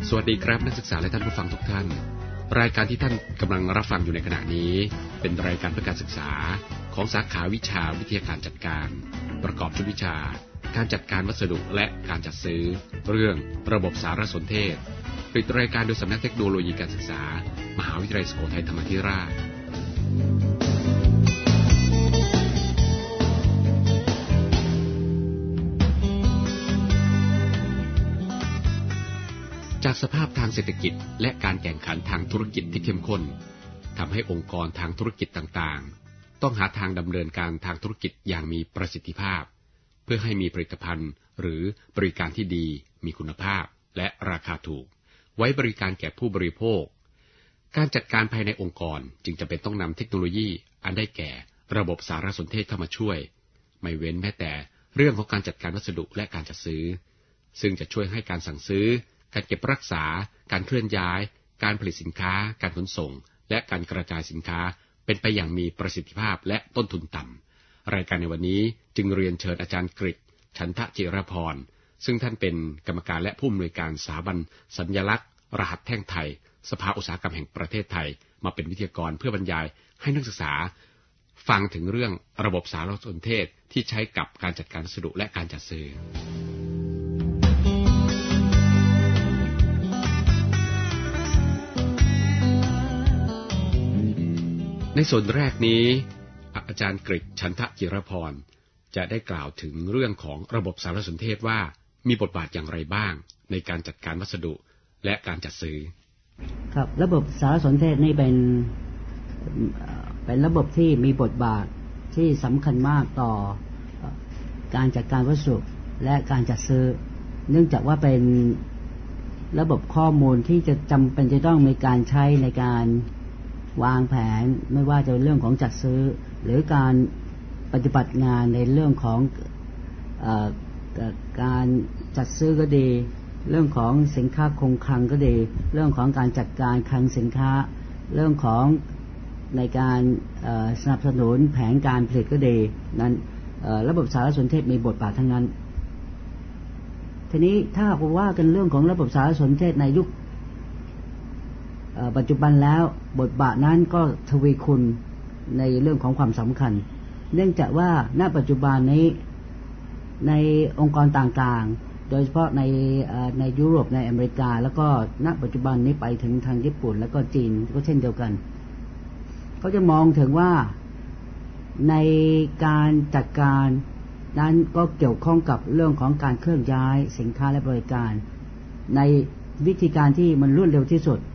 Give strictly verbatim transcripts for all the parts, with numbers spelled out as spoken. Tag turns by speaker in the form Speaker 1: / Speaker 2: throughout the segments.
Speaker 1: สวัสดีครับนักศึกษาและท่านผู้ฟังทุกท่านรายการที่ท่านกำลังรับฟังอยู่ในขณะนี้เป็นรายการเพื่อการศึกษาของสาขาวิชาวิทยาการจัดการประกอบชุดวิชาการจัดการวัสดุและการจัดซื้อเรื่องระบบสารสนเทศผลิตรายการโดยสำนักเทคโนโลยีการศึกษามหาวิทยาลัยสุโขทัยธรรมาธิราชจากสภาพทางเศรษฐกิจและการแข่งขันทางธุรกิจที่เข้มข้นทำให้องค์กรทางธุรกิจต่างๆต้องหาทางดำเนินการทางธุรกิจอย่างมีประสิทธิภาพเพื่อให้มีผลิตภัณฑ์หรือบริการที่ดีมีคุณภาพและราคาถูกไว้บริการแก่ผู้บริโภคการจัดการภายในองค์กรจึงจำเป็นต้องนำเทคโนโลยีอันได้แก่ระบบสารสนเทศเข้ามาช่วยไม่เว้นแม้แต่เรื่องของการจัดการวัสดุและการจัดซื้อซึ่งจะช่วยให้การสั่งซื้อการเก็บรักษาการเคลื่อนย้ายการผลิตสินค้าการขนส่งและการกระจายสินค้าเป็นไปอย่างมีประสิทธิภาพและต้นทุนต่ำรายการในวันนี้จึงเรียนเชิญอาจารย์กฤษฉันทะจิรพรซึ่งท่านเป็นกรรมการและผู้อำนวยการสถาบันสัญลักษณ์รหัสแท่งไทยสภาอุตสาหกรรมแห่งประเทศไทยมาเป็นวิทยากรเพื่อบรรยายให้นักศึกษาฟังถึงเรื่องระบบสารสนเทศที่ใช้กับการจัดการวัสดุและการจัดซื้อในส่วนแรกนี้อาจารย์กฤษฉันทะจิรพรจะได้กล่าวถึงเรื่องของระบบสารสนเทศว่ามีบทบาทอย่างไรบ้างในการจัดการวัสดุและการจัดซื้อ
Speaker 2: ครับระบบสารสนเทศนี่เป็นเป็นระบบที่มีบทบาทที่สำคัญมากต่อการจัดการวัสดุและการจัดซื้อเนื่องจากว่าเป็นระบบข้อมูลที่จะจำเป็นจะต้องมีการใช้ในการวางแผนไม่ว่าจะเป็นเรื่องของจัดซื้อหรือการปฏิบัติงานในเรื่องของเอ่อการจัดซื้อก็ดีเรื่องของสินค้าคงคลังก็ดีเรื่องของการจัดการคลังสินค้าเรื่องของในการสนับสนุนแผนการผลิตก็ดีนั้นระบบสารสนเทศมีบทบาททั้งนั้นทีนี้ถ้าว่ากันเรื่องของระบบสารสนเทศในยุคปัจจุบันแล้วบทบาทนั้นก็ทวีคูณในเรื่องของความสำคัญเนื่องจากว่าณปัจจุบันนี้ในองค์กรต่างๆโดยเฉพาะในในยุโรปในอเมริกาแล้วก็ณปัจจุบันนี้ไปถึงทางญี่ปุ่นแล้วก็จีนก็เช่นเดียวกันเขาจะมองถึงว่าในการจัดการนั้นก็เกี่ยวข้องกับเรื่องของการเคลื่อนย้ายสินค้าและบริการในวิธีการที่มันรวดเร็วที่สุด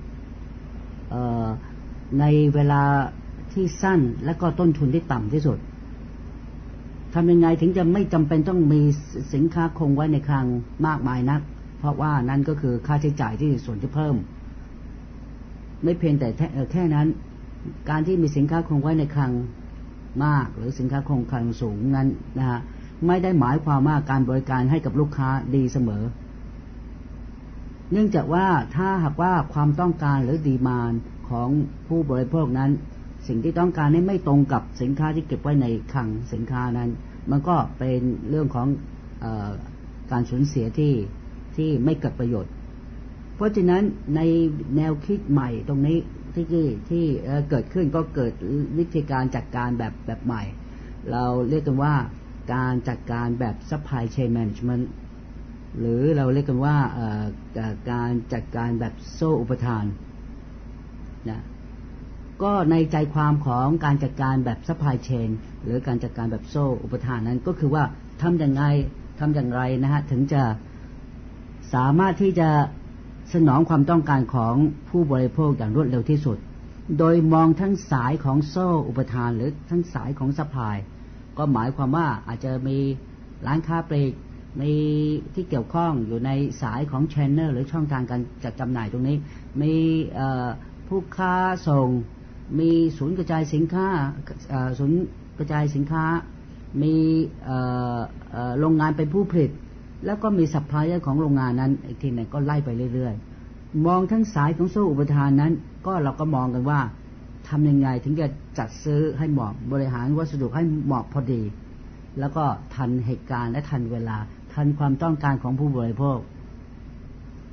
Speaker 2: ในเวลาที่สั้นและก็ต้นทุนที่ต่ำที่สุดทำยังไงถึงจะไม่จำเป็นต้องมีสินค้าคงไว้ในคลังมากมายนักเพราะว่านั่นก็คือค่าใช้จ่ายที่ส่วนที่เพิ่มไม่เพียงแต่แค่นั้นการที่มีสินค้าคงไว้ในคลังมากหรือสินค้าคงคลังสูงนั้นนะฮะไม่ได้หมายความว่าการบริการให้กับลูกค้าดีเสมอเนื่องจากว่าถ้าหากว่าความต้องการหรือดีมานด์ของผู้บริโภคนั้นสิ่งที่ต้องการนี้ไม่ตรงกับสินค้าที่เก็บไว้ในคลังสินค้านั้นมันก็เป็นเรื่องของเอ่อการสูญเสียที่ที่ไม่เกิดประโยชน์เพราะฉะนั้นในแนวคิดใหม่ตรงนี้ที่ที่เกิดขึ้นก็เกิดวิธีการจัดการแบบแบบใหม่เราเรียกกันว่าการจัดการแบบ supply chain managementหรือเราเรียกกันว่าการจัดการแบบโซ่อุปทานนะก็ในใจความของการจัดการแบบ supply chain หรือการจัดการแบบโซ่อุปทานนั้นก็คือว่าทำอย่างไรทำอย่างไรนะฮะถึงจะสามารถที่จะสนองความต้องการของผู้บริโภคอย่างรวดเร็วที่สุดโดยมองทั้งสายของโซ่อุปทานหรือทั้งสายของ supply ก็หมายความว่าอาจจะมีร้านค้าปลีกมีที่เกี่ยวข้องอยู่ในสายของ channel หรือช่องทางการจัดจำหน่ายตรงนี้มีผู้ค้าส่งมีศูนย์กระจายสินค้าศูนย์กระจายสินค้ามีโรงงานเป็นผู้ผลิตแล้วก็มีซัพพลายเออร์ของโรงงานนั้นอีกทีนึงก็ไล่ไปเรื่อยๆมองทั้งสายของโซ่อุปทานนั้นก็เราก็มองกันว่าทำยังไงถึงจะจัดซื้อให้เหมาะบริหารวัสดุให้เหมาะพอดีแล้วก็ทันเหตุการณ์และทันเวลาทันความต้องการของผู้บริโภค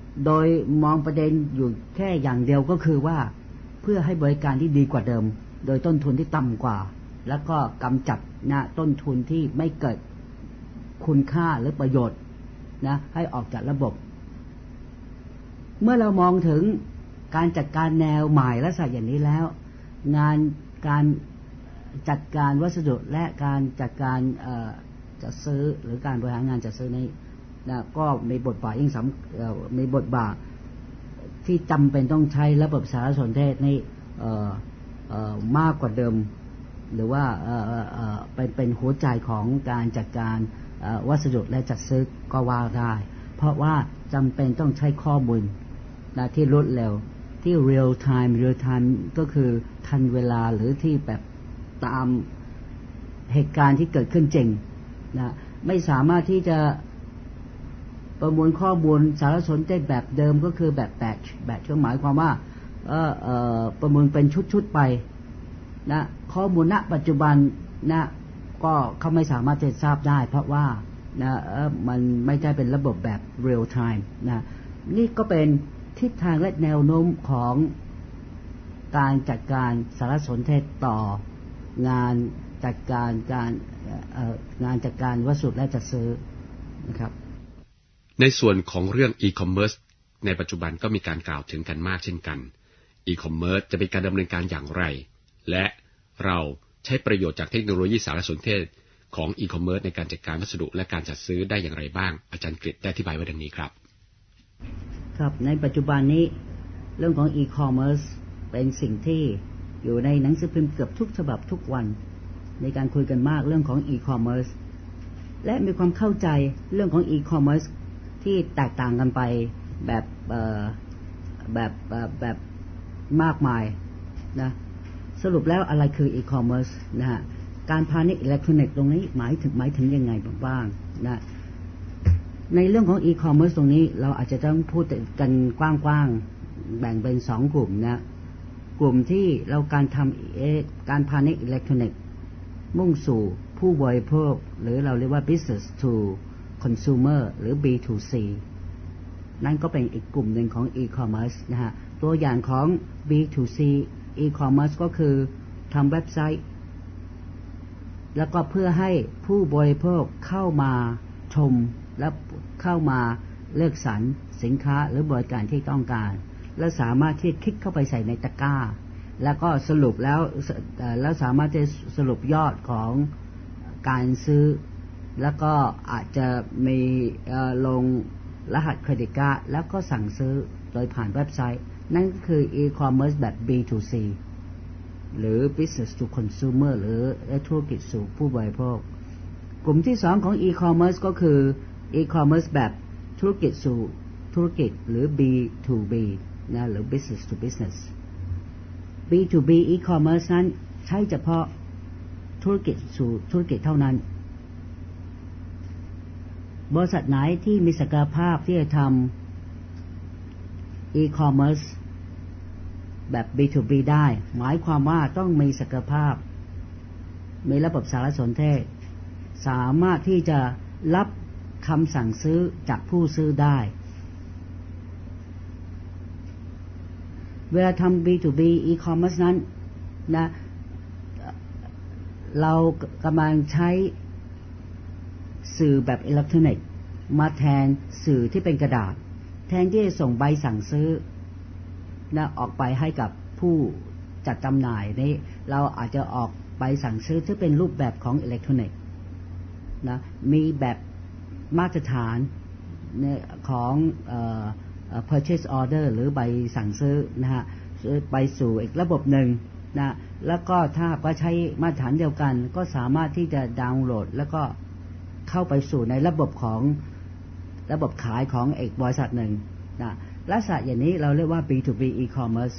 Speaker 2: โดยมองประเด็นอยู่แค่อย่างเดียวก็คือว่าเพื่อให้บริการที่ดีกว่าเดิมโดยต้นทุนที่ต่ำกว่าแล้วก็กำจัดนะต้นทุนที่ไม่เกิดคุณค่าหรือประโยชน์นะให้ออกจากระบบเมื่อเรามองถึงการจัดการแนวใหม่และสายอย่างนี้แล้วงานการจัดการวัสดุและการจัดการจัดซื้อหรือการบริหารงานจัดซื้อนี้นะก็มีบทบาทยิ่งสำมีบทบาทที่จำเป็นต้องใช้ระบบสารสนเทศในมากกว่าเดิมหรือว่าเป็นเป็นหัวใจของการจัดการวัสดุและจัดซื้อก็ว่าได้เพราะว่าจำเป็นต้องใช้ข้อมูลนะที่รวดเร็วที่ real time real time ก็คือทันเวลาหรือที่แบบตามเหตุการณ์ที่เกิดขึ้นจริงนะไม่สามารถที่จะประมวลข้อมูลสารสนเทศแบบเดิมก็คือแบบแบทช์แบทช์ก็หมายความว่าเอ่อเอ่อประมวลเป็นชุดๆไปนะข้อมูลณปัจจุบันนะก็เขาไม่สามารถจะทราบได้เพราะว่านะเอ่อมันไม่ใช่เป็นระบบแบบ real time นะนี่ก็เป็นทิศทางและแนวโน้มของการจัดการสารสนเทศต่องานจัดการการงานจัดการวัสดุและจัดซื้อนะครับ
Speaker 1: ในส่วนของเรื่องอีคอมเมิร์ซในปัจจุบันก็มีการกล่าวถึงกันมากเช่นกันอีคอมเมิร์ซจะเป็นการดำเนินการอย่างไรและเราใช้ประโยชน์จากเทคโนโลยีสารสนเทศของอีคอมเมิร์ซในการจัดการวัสดุและการจัดซื้อได้อย่างไรบ้างอาจารย์กฤษได้อธิบายไว้ดังนี้ครับ
Speaker 2: ครับในปัจจุบันนี้เรื่องของอีคอมเมิร์ซเป็นสิ่งที่อยู่ในหนังสือพิมพ์เกือบทุกฉบับทุกวันในการคุยกันมากเรื่องของอีคอมเมิร์ซและมีความเข้าใจเรื่องของอีคอมเมิร์ซที่แตกต่างกันไปแบบแบบแบบมากมายนะสรุปแล้วอะไรคืออีคอมเมิร์ซนะฮะการพาณิชย์อิเล็กทรอนิกส์ตรงนี้หมายถึงหมายถึงยังไงบ้างนะในเรื่องของอีคอมเมิร์ซตรงนี้เราอาจจะต้องพูดกันกว้างๆแบ่งเป็นสองกลุ่มนะกลุ่มที่เราการทำการพาณิชย์อิเล็กทรอนิกส์มุ่งสู่ผู้บริโภคหรือเราเรียกว่า business to consumer หรือ บี ทู ซี นั่นก็เป็นอีกกลุ่มหนึ่งของ e-commerce นะฮะตัวอย่างของ บี ทู ซี e-commerce ก็คือทำเว็บไซต์แล้วก็เพื่อให้ผู้บริโภคเข้ามาชมและเข้ามาเลือกสรรสินค้าหรือบริการที่ต้องการและสามารถที่คลิกเข้าไปใส่ในตะกร้าแล้วก็สรุปแล้วแล้วสามารถจะสรุปยอดของการซื้อแล้วก็อาจจะมีลงรหัสเครดิตการ์ดแล้วก็สั่งซื้อโดยผ่านเว็บไซต์นั่นก็คือ e-commerce แบบ บี ทู ซี หรือ business to consumer หรือธุรกิจสู่ผู้บริโภคกลุ่มที่สองของ e-commerce ก็คือ e-commerce แบบธุรกิจสู่ธุรกิจหรือ บี ทู บี นะหรือ business to business บี ทู บี e-commerce นั้นใช้เฉพาะธุรกิจสู่ธุรกิจเท่านั้นบริษัทไหนที่มีศักยภาพที่จะทำ e-commerce แบบ บี ทู บี ได้หมายความว่าต้องมีศักยภาพมีระบบสารสนเทศสามารถที่จะรับคำสั่งซื้อจากผู้ซื้อได้เวลาทำ บี ทู บี e-commerce นั้นนะเรากำลังใช้สื่อแบบอิเล็กทรอนิกส์มาแทนสื่อที่เป็นกระดาษแทนที่จะส่งใบสั่งซื้อนะออกไปให้กับผู้จัดจำหน่ายนี้เราอาจจะออกใบสั่งซื้อที่เป็นรูปแบบของอิเล็กทรอนิกส์นะมีแบบมาตรฐานของเอ่อ purchase order หรือใบสั่งซื้อนะฮะไปสู่อีกระบบหนึ่งนะแล้วก็ถ้าก็ใช้มาตรฐานเดียวกันก็สามารถที่จะดาวน์โหลดแล้วก็เข้าไปสู่ในระบบของระบบขายของอีกบริษัทหนึ่งนะลักษณะอย่างนี้เราเรียกว่า บี ทู บี e-commerce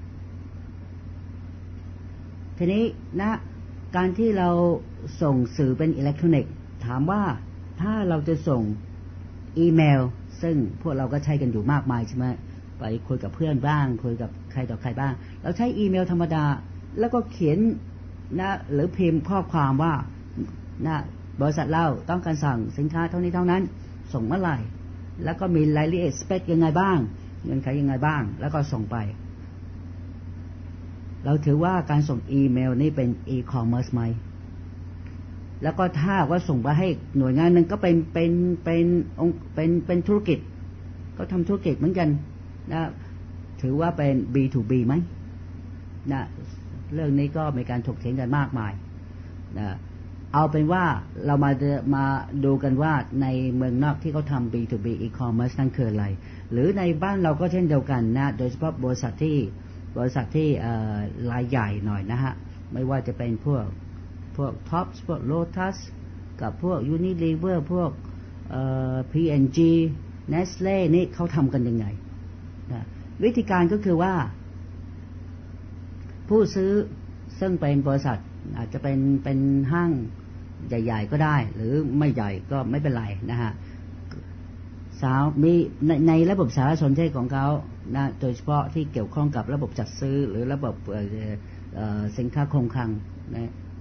Speaker 2: ทีนี้นะการที่เราส่งสื่อเป็นอิเล็กทรอนิกส์ถามว่าถ้าเราจะส่งอีเมลซึ่งพวกเราก็ใช้กันอยู่มากมายใช่ไหมไปคุยกับเพื่อนบ้างคุยกับใครต่อใครบ้างเราใช้อีเมลธรรมดาแล้วก็เขียนนะหรือพิมพ์ข้อความว่านะบริษัทเราต้องการสั่งสินค้าเท่านี้เท่านั้นส่งเมื่อไหร่แล้วก็มีรายละเอียดสเปคยังไงบ้างเงื่อนไขยังไงบ้างแล้วก็ส่งไปเราถือว่าการส่งอีเมลนี่เป็นอีคอมเมิร์ซไหมแล้วก็ถ้าว่าส่งไปให้หน่วยงานนึงก็เป็นเป็นเป็นองค์เป็นเป็นธุรกิจก็ทำธุรกิจเหมือนกันนะถือว่าเป็น บี ทู บี ไหมนะเรื่องนี้ก็มีการถกเถียงกันมากมายนะเอาเป็นว่าเรามามาดูกันว่าในเมืองนอกที่เขาทำ บี ทู บี e-commerce นั่นคืออะไรหรือในบ้านเราก็เช่นเดียวกันนะโดยเฉพาะบริษัทที่บริษัทที่รายใหญ่หน่อยนะฮะไม่ว่าจะเป็นพวกพวก Tops พวก Lotus กับพวก Unilever พวก พี เอ็น จี Nestle นี่เขาทำกันยังไงนะวิธีการก็คือว่าผู้ซื้อซึ่งเป็นบริษัทอาจจะเป็นเป็นห้างใหญ่ๆก็ได้หรือไม่ใหญ่ก็ไม่เป็นไรนะฮะสาวมีในในระบบสารสนเทศของเขานะโดยเฉพาะที่เกี่ยวข้องกับระบบจัดซื้อหรือระบบสินค้าคงคลังนะ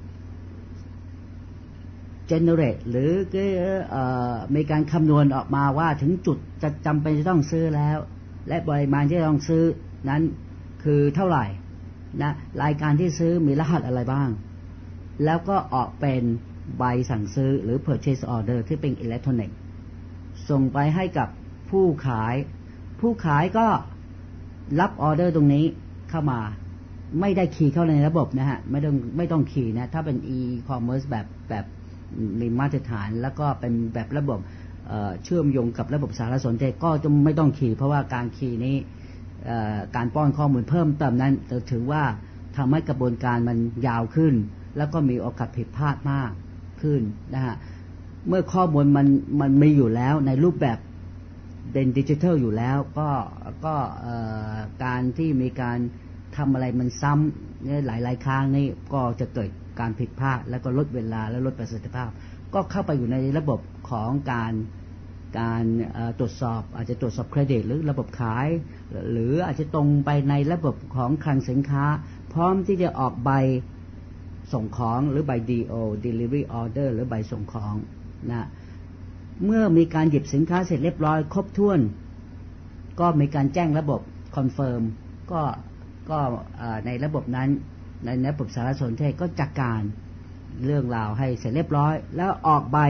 Speaker 2: generate หรือมีการคำนวณออกมาว่าถึงจุดจะจำเป็นจะต้องซื้อแล้วและปริมาณที่ต้องซื้อนั้นคือเท่าไหร่นะรายการที่ซื้อมีรหัสอะไรบ้างแล้วก็ออกเป็นใบสั่งซื้อหรือ purchase order ที่เป็นอิเล็กทรอนิกส์ส่งไปให้กับผู้ขายผู้ขายก็รับออเดอร์ตรงนี้เข้ามาไม่ได้คีย์เข้าในระบบนะฮะไม่ต้องไม่ต้องคีย์นะถ้าเป็น e-commerce แบบแบบมีมาตรฐานแล้วก็เป็นแบบระบบเอ่อเชื่อมโยงกับระบบสารสนเทศก็จะไม่ต้องคีย์เพราะว่าการคีย์นี้การป้อนข้อมูลเพิ่มเติมนั้นจะถือว่าทำให้กระบวนการมันยาวขึ้นแล้วก็มีโอกาสผิดพลาดมากขึ้นนะฮะเมื่อข้อมูลมันมันมีอยู่แล้วในรูปแบบเป็นดิจิทัลอยู่แล้วก็ก็การที่มีการทำอะไรมันซ้ำเนี่ยหลายๆครั้งนี่ก็จะเกิดการผิดพลาดแล้วก็ลดเวลาและลดประสิทธิภาพก็เข้าไปอยู่ในระบบของการการตรวจสอบอาจจะตรวจสอบเครดิตหรือระบบขายหรืออาจจะตรงไปในระบบของคลังสินค้าพร้อมที่จะออกใบส่งของหรือใบ ดี โอ Delivery Order หรือใบส่งของนะเมื่อมีการหยิบสินค้าเสร็จเรียบร้อยครบถ้วนก็มีการแจ้งระบบคอนเฟิร์มก็ก็ในระบบนั้นในระบบสารสนเทศก็จัดการเรื่องราวให้เสร็จเรียบร้อยแล้วออกใบ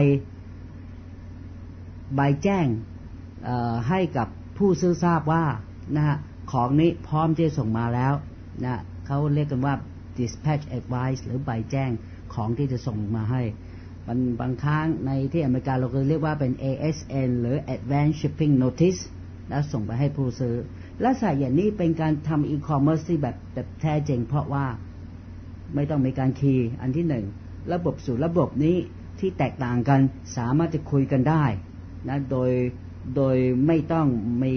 Speaker 2: ใบแจ้งให้กับผู้ซื้อทราบว่านะฮะของนี้พร้อมที่จะส่งมาแล้วนะเขาเรียกกันว่า dispatch advice หรือใบแจ้งของที่จะส่งมาให้บางบางครั้งในที่อเมริกาเราก็เรียกว่าเป็น เอ เอส เอ็น หรือ advance shipping notice แล้วส่งไปให้ผู้ซื้อลักษณะอย่างนี้เป็นการทำ e-commerce ที่แบบแบบแท้จริงเพราะว่าไม่ต้องมีการคีย์อันที่หนึ่งระบบสู่ระบบนี้ที่แตกต่างกันสามารถจะคุยกันได้นะโดยโดยไม่ต้องมี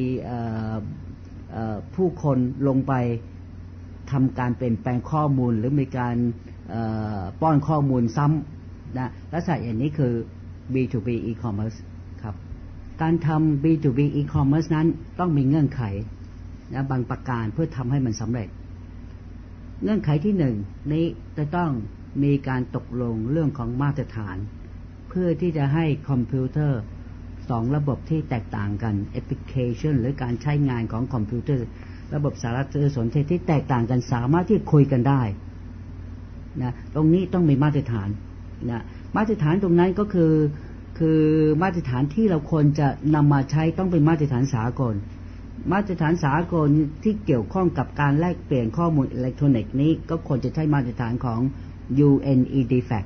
Speaker 2: ผู้คนลงไปทำการเปลี่ยนแปลงข้อมูลหรือมีการป้อนข้อมูลซ้ำนะลักษณะอย่างนี้คือ บี ทู บี e-commerce ครับการทำ บี ทู บี e-commerce นั้นต้องมีเงื่อนไขนะบางประการเพื่อทำให้มันสำเร็จเงื่อนไขที่หนึ่งนี้จะต้องมีการตกลงเรื่องของมาตรฐานเพื่อที่จะให้คอมพิวเตอร์สองระบบที่แตกต่างกันแอปพลิเคชันหรือการใช้งานของคอมพิวเตอร์ระบบสารสนเทศที่แตกต่างกันสามารถที่คุยกันได้นะตรงนี้ต้องมีมาตรฐานนะมาตรฐานตรงนั้นก็คือคือมาตรฐานที่เราควรจะนำมาใช้ต้องเป็นมาตรฐานสากลมาตรฐานสากลที่เกี่ยวข้องกับการแลกเปลี่ยนข้อมูลอิเล็กทรอนิกส์นี้ก็ควรจะใช้มาตรฐานของ ยู เอ็น อี ดี แฟค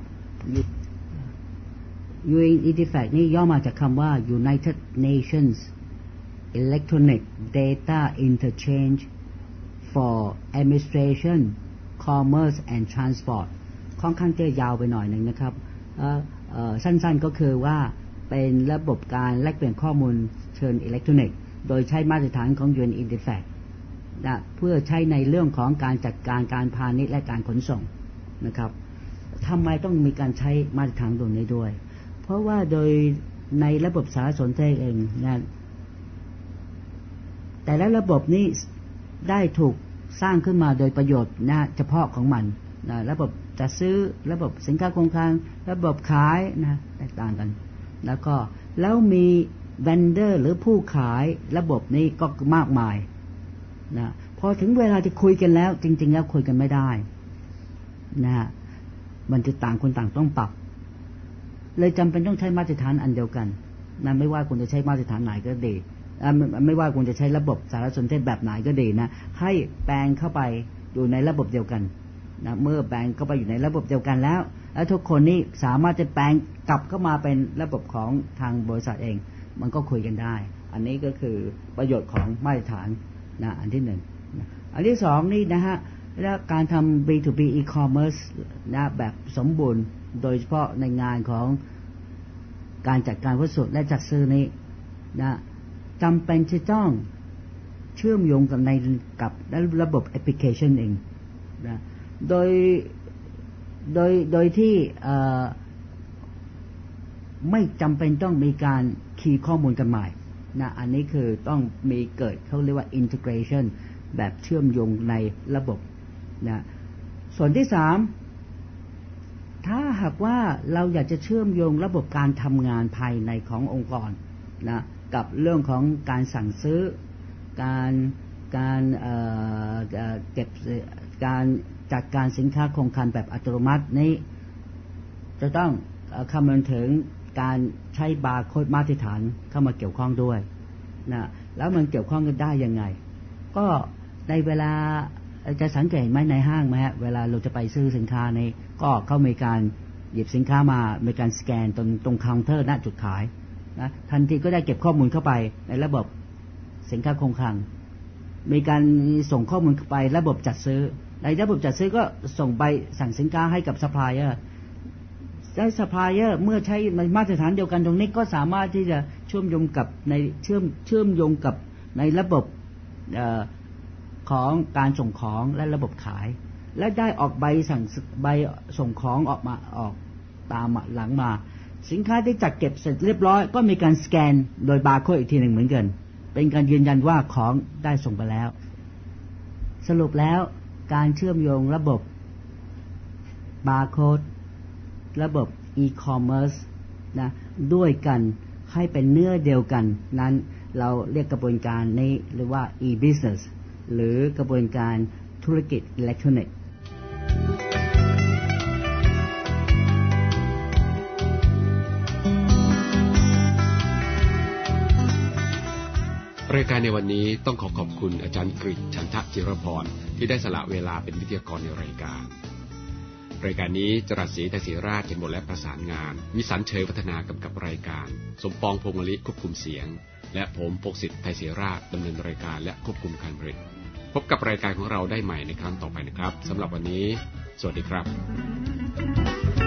Speaker 2: ยู เอ็น อี ดี แฟค นี่ย่อมาจากคำว่า United Nations Electronic Data Interchange for Administration Commerce and Transport ค่อนข้างจะยาวไปหน่อยหนึ่งนะครับสั้นๆก็คือว่าเป็นระบบการแลกเปลี่ยนข้อมูลเชิงอิเล็กทรอนิกส์โดยใช้มาตรฐานของ ยู เอ็น อี ดี แฟค นะเพื่อใช้ในเรื่องของการจัดการการพาณิชย์และการขนส่งนะครับทำไมต้องมีการใช้มาตรฐานตรงนี้ด้วยเพราะว่าโดยในระบบสารสนเทศเองนะแต่ละระบบนี้ได้ถูกสร้างขึ้นมาโดยประโยชน์นะเฉพาะของมันนะระบบจัดซื้อระบบสินค้าคงคลังระบบขายนะแตกต่างกันแล้วก็แล้วมีเวนเดอร์หรือผู้ขายระบบนี้ก็มากมายนะพอถึงเวลาจะคุยกันแล้วจริงๆแล้วคุยกันไม่ได้นะฮะมันจะต่างคนต่างต้องปรับเลยจำเป็นต้องใช้มาตรฐานอันเดียวกันนะไม่ว่าคุณจะใช้มาตรฐานไหนก็ดีไม่ไม่ว่าคุณจะใช้ระบบสารสนเทศแบบไหนก็ดีนะให้แปลงเข้าไปอยู่ในระบบเดียวกันนะเมื่อแปลงเข้าไปอยู่ในระบบเดียวกันแล้วแล้วทุกคนนี่สามารถจะแปลงกลับเข้ามาเป็นระบบของทางบริษัทเองมันก็คุยกันได้อันนี้ก็คือประโยชน์ของมาตรฐานนะอันที่หนึ่งนะอันที่สองนี่นะฮะและการทำ บี ทู บี e-commerce นะแบบสมบูรณ์โดยเฉพาะในงานของการจัดการวัสดุและจัดซื้อนี้นะจำเป็นจะต้องเชื่อมโยงกับในกับระบบแอปพลิเคชันเองนะโดยโดยโดยที่ไม่จำเป็นต้องมีการคีย์ข้อมูลกันใหม่นะอันนี้คือต้องมีเกิดเขาเรียกว่า integration แบบเชื่อมโยงในระบบนะส่วนที่สามถ้าหากว่าเราอยากจะเชื่อมโยงระบบการทำงานภายในขององค์กรนะกับเรื่องของการสั่งซื้อการการเอ่อเก็บการจัดการสินค้าคงคลังแบบอัตโนมัตินี้จะต้องคำนึงถึงการใช้บาร์โค้ดมาตรฐานเข้ามาเกี่ยวข้องด้วยนะแล้วมันเกี่ยวข้องกันได้ยังไงก็ในเวลาจะสังเกตไหมในห้างไหมฮะเวลาเราจะไปซื้อสินค้านี้ก็เขามีการหยิบสินค้ามามีการสแกนตรงตรงเคาน์เตอร์ณจุดขายนะทันทีก็ได้เก็บข้อมูลเข้าไปในระบบสินค้าคงคลังมีการส่งข้อมูลเข้าไประบบจัดซื้อในระบบจัดซื้อก็ส่งใบสั่งสินค้าให้กับซัพพลายเออร์ได้ซัพพลายเออร์เมื่อใช้มาตรฐานเดียวกันตรงนี้ก็สามารถที่จะเชื่อมโยงกับในเชื่อมเชื่อมโยงกับในระบบเอ่อของการส่งของและระบบขายและได้ออกใบสั่งใบส่งของออกมาออกตามหลังมาสินค้าที่จัดเก็บเสร็จเรียบร้อยก็มีการสแกนโดยบาร์โค้ดอีกทีหนึ่งเหมือนกันเป็นการยืนยันว่าของได้ส่งไปแล้วสรุปแล้วการเชื่อมโยงระบบบาร์โค้ดระบบ e-commerce นะด้วยกันให้เป็นเนื้อเดียวกันนั้นเราเรียกกระบวนการนี้หรือว่า e-business หรือกระบวนการธุรกิจอิเล็กทรอนิกส์
Speaker 1: รายการในวันนี้ต้องขอขอบคุณอาจารย์กฤษ ฉันทะจิรพรที่ได้สละเวลาเป็นวิทยากรในรายการรายการนี้จรัสศรีไทยศรีราชเขียนบทและประสานงานวิสันต์เฉยวัฒนากำกับรายการสมปองพงษ์มลิควบคุมเสียงและผมพกสิทธิ์ไทยศรีราชดำเนินรายการและควบคุมการผลิตพบกับรายการของเราได้ใหม่ในครั้งต่อไปนะครับสำหรับวันนี้สวัสดีครับ